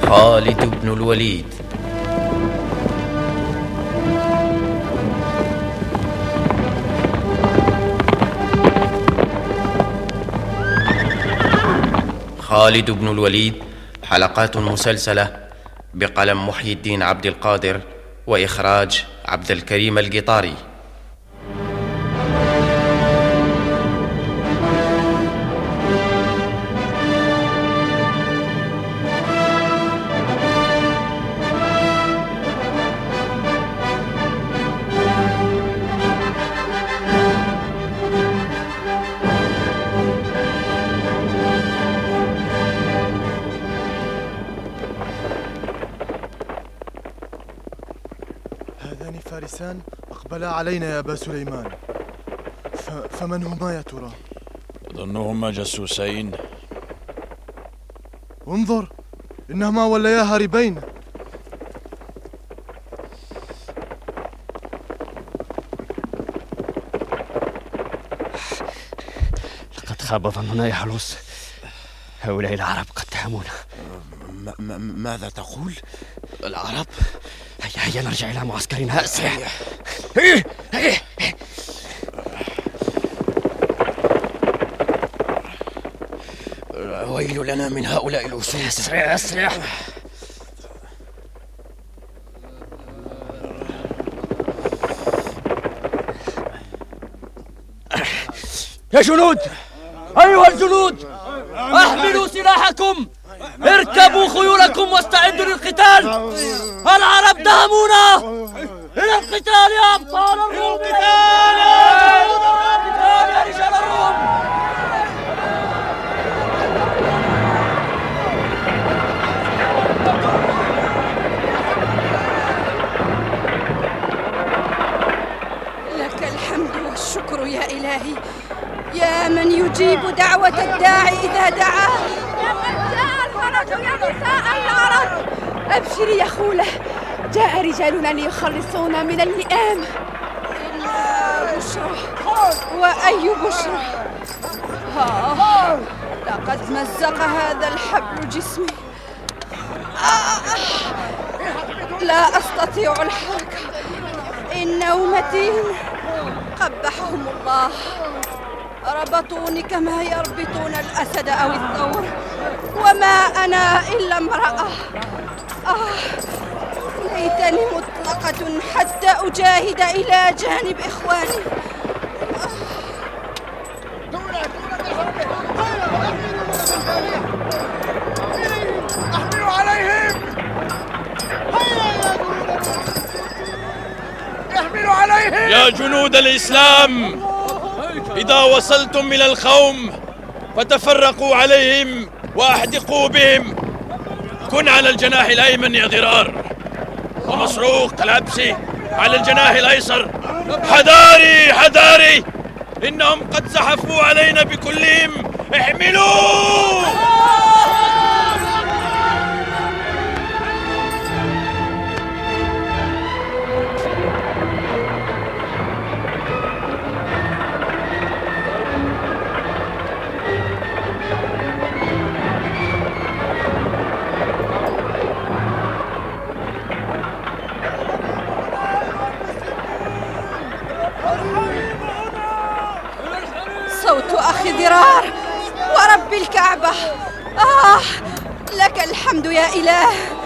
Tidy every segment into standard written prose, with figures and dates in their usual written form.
خالد بن الوليد. خالد بن الوليد، حلقات مسلسلة بقلم محي الدين عبد القادر، وإخراج عبد الكريم القطاري. هذان فارسان أقبلا علينا يا أبا سليمان، فمن هما يا ترى؟ أظنهما جاسوسين. انظر، إنهما وليا هاربين. لقد خاب ظننا يا حلوس، هؤلاء العرب قد اتهمونا. ماذا تقول؟ العرب؟ هيا نرجع إلى معسكرنا أسرع. ويل لنا من هؤلاء الأسود. أسرع أسرع. يا جنود، أيها الجنود، أحملوا سلاحكم، اركبوا خيولكم واستعدوا للقتال. العرب دهمونا. إلى القتال يا أبطال الروم، القتال يا رجال الروم. لك الحمد والشكر يا إلهي، يا من يجيب دعوة الداعي إذا دعاه. لقد جاء الفرج يا نساء العرب. أبشري يا خولة، جاء رجالنا ليخلصونا من اللئام. إنها بشرى، وأي بشرى. لقد مزق هذا الحبل جسمي. لا أستطيع الحركة، إنه متين. قبحهم الله، ربطوني كما يربطون الأسد أو الثور، وما أنا إلا امرأة. ليتني مطلقة حتى أجاهد إلى جانب إخواني. احملوا عليهم، احملوا عليهم يا جنود الإسلام، إذا وصلتم إلى القوم فتفرقوا عليهم وأحدقوا بهم. كن على الجناح الأيمن يا ضرار، ومسروق العبسي على الجناح الأيسر. حذاري حذاري، إنهم قد زحفوا علينا بكلهم. احملوا. صوت أخي ضرار، ورب الكعبة. لك الحمد يا إله.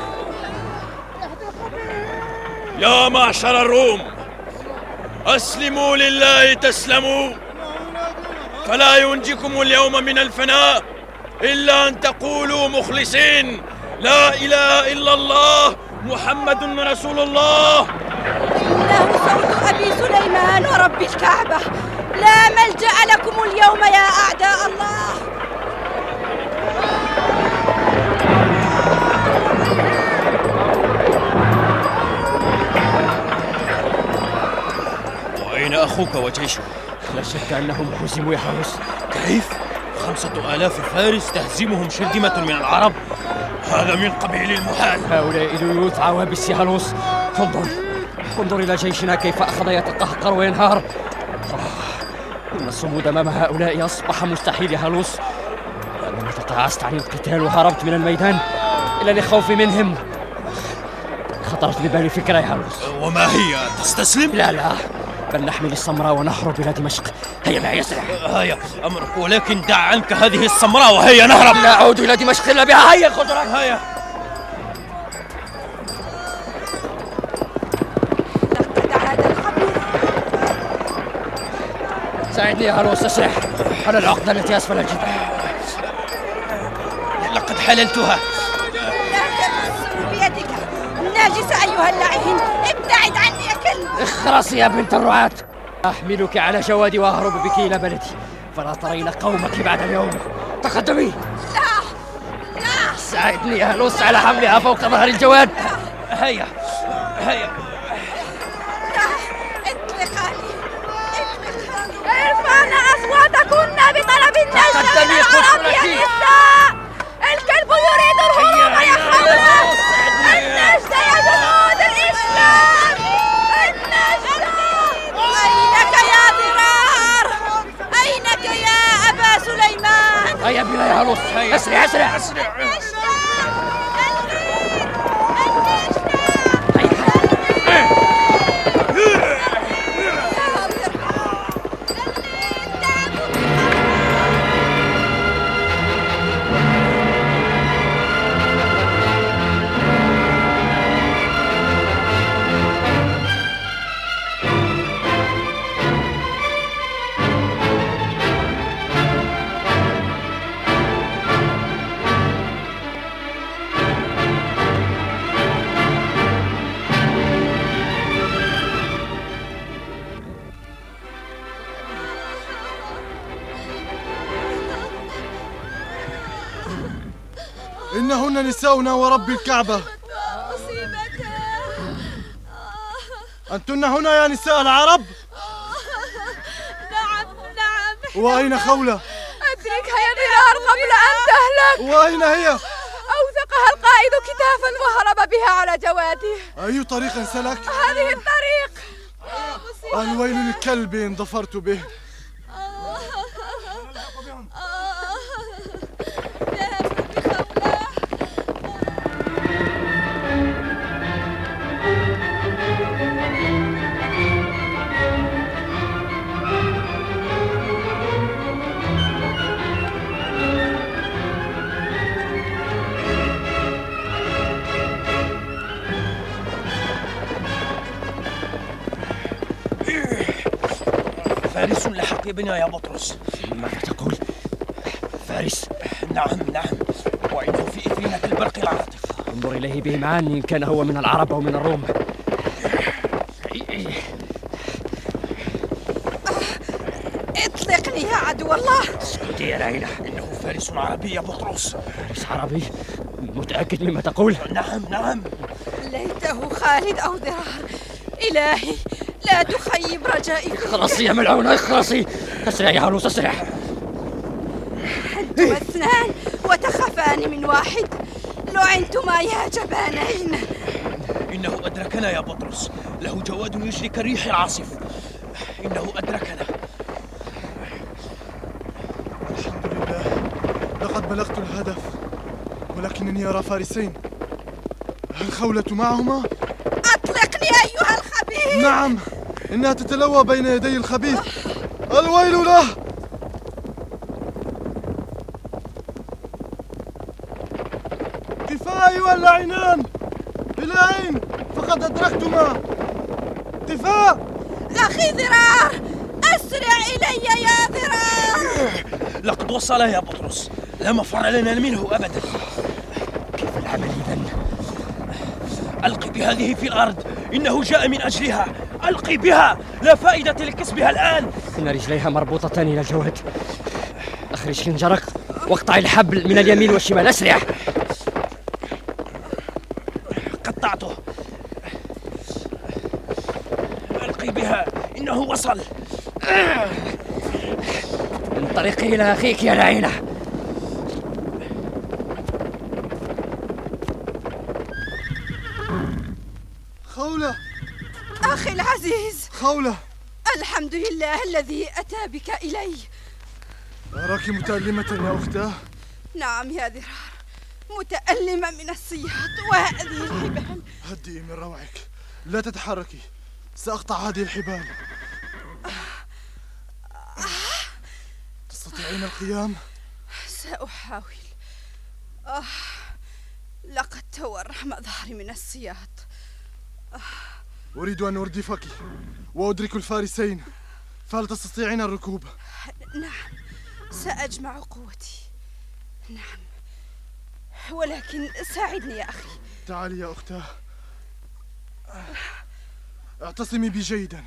يا معشر الروم، أسلموا لله تسلموا، فلا ينجكم اليوم من الفناء إلا أن تقولوا مخلصين: لا إله إلا الله محمد رسول الله. إنه صوت أبي سليمان ورب الكعبة. لا ملجأ لكم اليوم يا أعداء الله. وأين أخوك وجيشه؟ لا شك أنهم هزموا يا حلوس. كيف؟ 5000 فارس تهزمهم شرذمة من العرب؟ هذا من قبيل المحال. هؤلاء اليوث عوابس يا هلوس. انظر إلى جيشنا كيف أخذ يتقهقر وينهار. إن الصمود أمام هؤلاء أصبح مستحيل يا هلوس. لأنني تقاعست عن القتال وهربت من الميدان. إلا لخوفي منهم خطرت ببالي فكرة يا هالوس. وما هي؟ تستسلم؟ لا بل نحمل السمراء ونهرب إلى دمشق. هيا معي اسرع. هيا أمرك، ولكن دع عنك هذه السمراء وهيا نهرب. لا أعود إلى دمشق إلا بها. هيا الخضرات. هيا. لقد عاد الخبيث. ساعدني يا هالوس اسرع على العقدة التي أسفل الجدار. لقد حللتها. لا تمسني بيدك الناجس أيها اللعين. ابتعد عني يا كلب. اخرسي يا بنت الرعاة. أحملك على جوادي وأهرب بك إلى بلدي فلا ترين قومك بعد اليوم. تقدمي. لا ساعدني يا هالوس على حملها فوق ظهر الجواد. هيا. اطلقاني. ارفعن أصواتكن بطلب النجدة من العرب يا نساء. الكلب يريد الهروب يا خولة. النجدة يا جنود الإسلام. النجدة. أينك يا ضرار؟ أينك يا أبا سليمان؟ هيا بنا يا هالوس. اسرع. إنهن نساؤنا ورب الكعبة. أنتن هنا يا نساء العرب؟ نعم. وأين خولة؟ أدركها يا ضرار قبل أن تهلك. وأين هي؟ أوثقها القائد كتافا وهرب بها على جواده. أي طريق سلك؟ هذه الطريق. الويل للكلب إن ظفرت به. فارس لحق بنا يا بطرس. ماذا تقول؟ فارس؟ نعم وإنه في إثرنا كالبرق العاطف. انظر إليه بإمعان إن كان هو من العرب أو من الروم. اطلقني يا عدو الله. اسكتي يا ليلى. إنه فارس عربي يا بطرس. فارس عربي؟ متأكد مما تقول؟ نعم. ليته خالد أو ضرار. إلهي لا تخيب رجائي. اخرسي يا ملعونة اخرسي. اسرع يا هالوس اسرع. أنتما اثنان وتخافان من واحد. لعنتما يا جبانين. إنه أدركنا يا بطرس. له جواد يجري كالريح العاصف. إنه أدركنا. الحمد لله لقد بلغت الهدف، ولكنني أرى فارسين. هل خولة معهما؟ أطلقني أيها الخبيث. نعم، إنها تتلوى بين يدي الخبيث. الويل له. كفاية أيها اللعينان. إلى أين؟ فقد أدركتما. كفاية. أخي ضرار، أسرع إلي يا ضرار. لقد وصل يا بطرس. لا مفر لنا منه أبدا. كيف العمل إذن؟ ألقي بهذه في الأرض. إنه جاء من أجلها. ألقي بها. لا فائدة لكسبها الآن. إن رجليها مربوطتان إلى الجواد. أخرج خنجرك واقطع الحبل من اليمين والشمال. أسرع. قطعته. ألقي بها. إنه وصل. انطلقي إلى أخيك يا لعينة. خولة. أخي العزيز. خولة. الحمد لله الذي أتى بك إلي. أراك متألمة يا أختاه. نعم يا ضرار، متألمة من الصياط وهذه الحبال. هدئي من روعك، لا تتحركي، سأقطع هذه الحبال. تستطيعين القيام؟ سأحاول. لقد تورم ظهري من السياط. أريد أن أردفك وأدرك الفارسين، فهل تستطيعين الركوب؟ نعم، سأجمع قوتي. نعم، ولكن ساعدني يا أخي. تعالي يا أختاه، اعتصمي بي جيدا.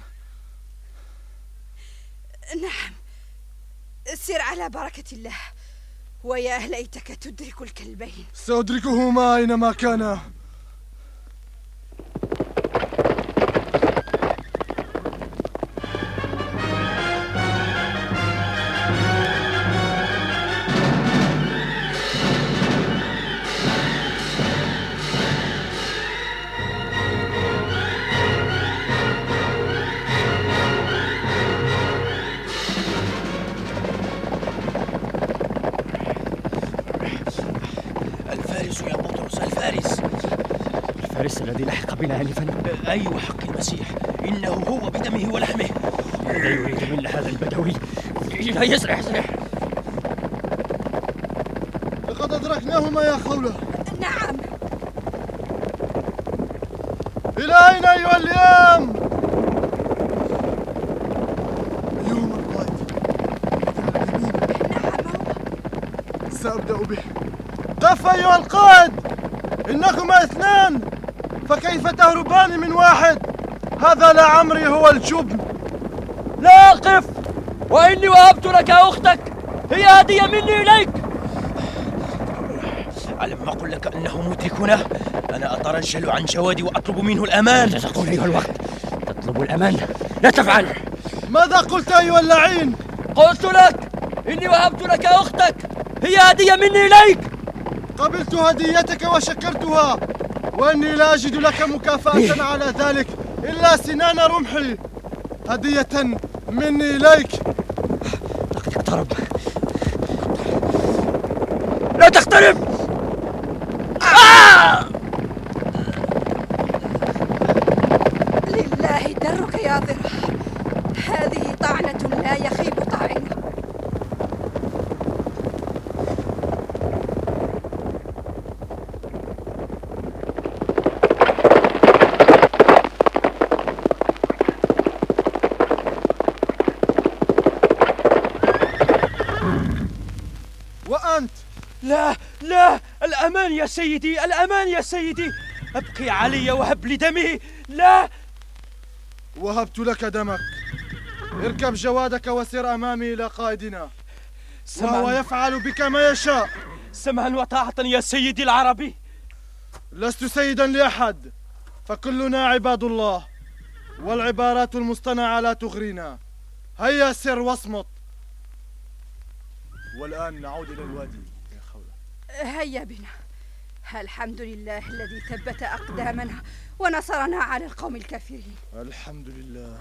نعم، سر على بركة الله، ويا ليتك تدرك الكلبين. سأدركهما أينما كانا. الفارس الذي لحق بنا آنفا. أيوة، حق المسيح، إنه هو بدمه ولحمه. ماذا يريد منا هذا البدوي؟ يسرح. لقد أدركناهما يا خولة. نعم. إلى أين أيها اللئام؟ أيهما القائد؟ نعم هو. سأبدأ به. قف أيها القائد، إنكما اثنان، فكيف تهربان من واحد؟ هذا لعمري هو الجبن. لا أقف، وإني وهبت لك أختك، هي هدية مني إليك. ألم أقل لك أنه مدركنا؟ أنا أترجل عن جوادي وأطلب منه الأمان. ماذا تقول أيها الوقت؟ تطلب الأمان؟ لا تفعل. ماذا قلت أيها اللعين؟ قلت لك إني وهبت لك أختك، هي هدية مني إليك. قبلت هديتك وشكرتها، وإني لا أجد لك مكافأة على ذلك إلا سنان رمحي، هدية مني إليك. لقد اقترب. لا تقترب. لله درك يا ضرع، هذه طعنة لا يخيب طاعنها. وأنت؟ لا، الأمان يا سيدي، الأمان يا سيدي، أبقي علي وهب لي دمي. لا. وهبت لك دمك. اركب جوادك وسر أمامي إلى قائدنا، وهو يفعل بك ما يشاء. سمعا وطاعة يا سيدي العربي. لست سيدا لأحد، فكلنا عباد الله، والعبارات المصطنعة لا تغرينا. هيا سر واصمت. والآن نعود إلى الوادي يا خولة. هيا بنا. الحمد لله الذي ثبت أقدامنا ونصرنا على القوم الكافرين. الحمد لله.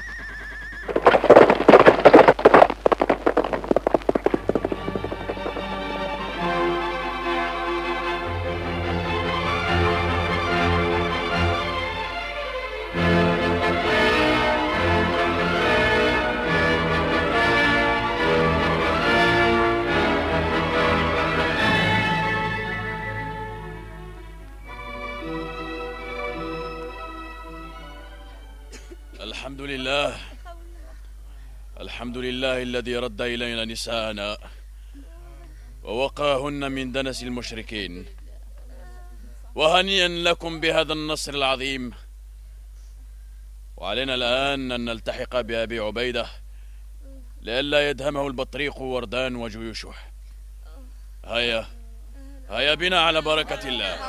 الحمد لله الذي رد إلينا نساءنا ووقاهن من دنس المشركين، وهنيئا لكم بهذا النصر العظيم. وعلينا الآن أن نلتحق بأبي عبيدة لئلا يدهمه البطريق وردان وجيوشه. هيا بنا على بركة الله.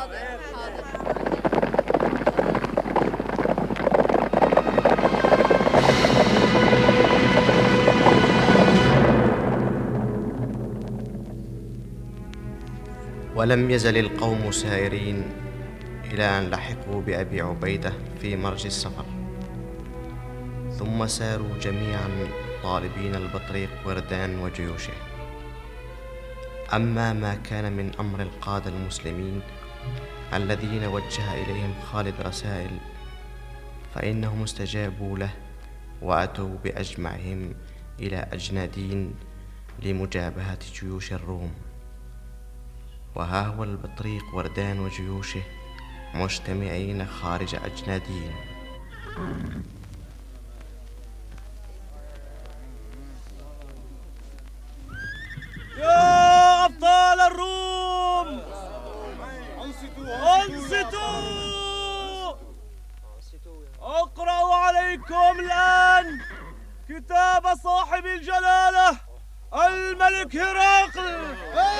ولم يزل القوم سائرين إلى أن لحقوا بأبي عبيدة في مرج السفر، ثم ساروا جميعا طالبين البطريق وردان وجيوشه، أما ما كان من أمر القادة المسلمين الذين وجه إليهم خالد رسائل فإنهم استجابوا له وأتوا بأجمعهم إلى أجنادين لمجابهة جيوش الروم. وها هو البطريق وردان وجيوشه مجتمعين خارج أجنادين. يا أبطال الروم، أنصتوا! أقرأ عليكم الآن كتاب صاحب الجلالة الملك هرقل.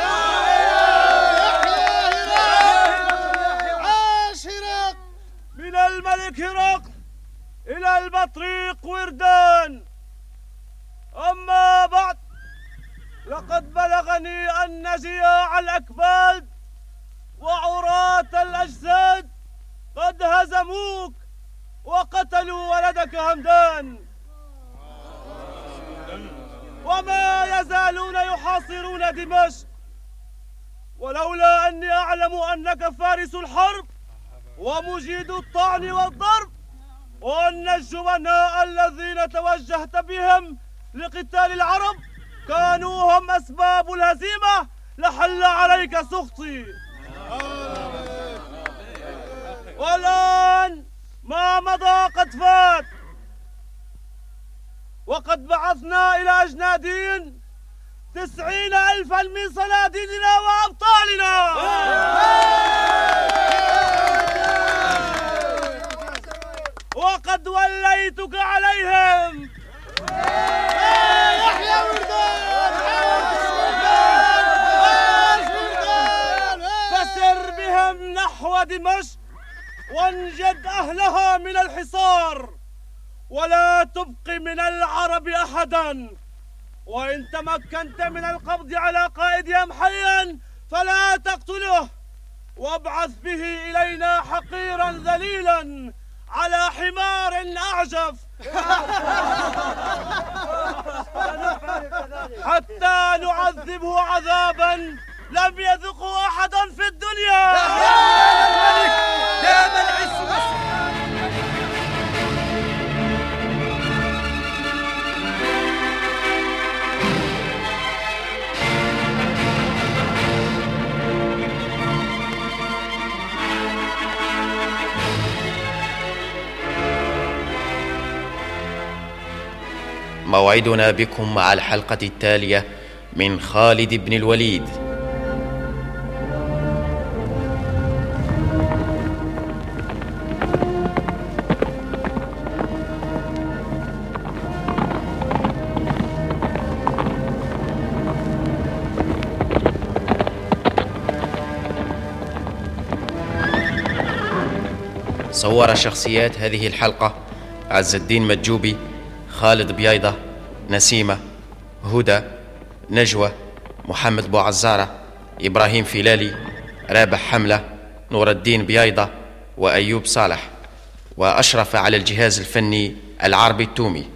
عاش هرقل! من الملك هرقل إلى البطريق وردان. أما بعد، لقد بلغني أن جياع الأكباد وعراة الأجساد قد هزموك وقتلوا ولدك همدان، وما يزالون يحاصرون دمشق، ولولا أني أعلم أنك فارس الحرب ومجيد الطعن والضرب، وأن الجبناء الذين توجهت بهم لقتال العرب كانوا هم أسباب الهزيمة، لحل عليك سخطي. والآن ما مضى قد فات، وقد بعثنا إلى أجنادين 90,000 من صناديدنا وأبطالنا، وقد وليتك عليهم. يحيى وردان! فسر بهم نحو دمشق وانجد أهلها من الحصار، ولا تبق من العرب أحدا، وإن تمكنت من القبض على قائدهم حيا فلا تقتله، وابعث به إلينا حقيرا ذليلا على حمار أعجف حتى نعذبه عذابا لم يذقه أحد في الدنيا. يا الملك دام العز مصر. موعدنا بكم مع الحلقة التالية من خالد بن الوليد. صور شخصيات هذه الحلقة عز الدين متجوبي، خالد بيايضة، نسيمة، هدى، نجوى، محمد بوعزارة، إبراهيم فيلالي، رابح حملة، نور الدين بيايضة، وأيوب صالح. وأشرف على الجهاز الفني العربي التومي.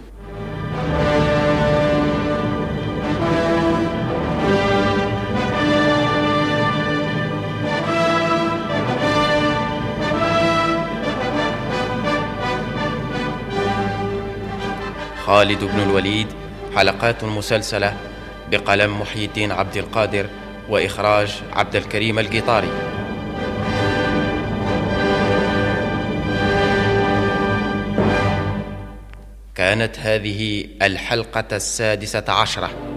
خالد بن الوليد، حلقات مسلسلة بقلم محي الدين عبد القادر، وإخراج عبد الكريم القيطاري. كانت هذه الحلقة 16.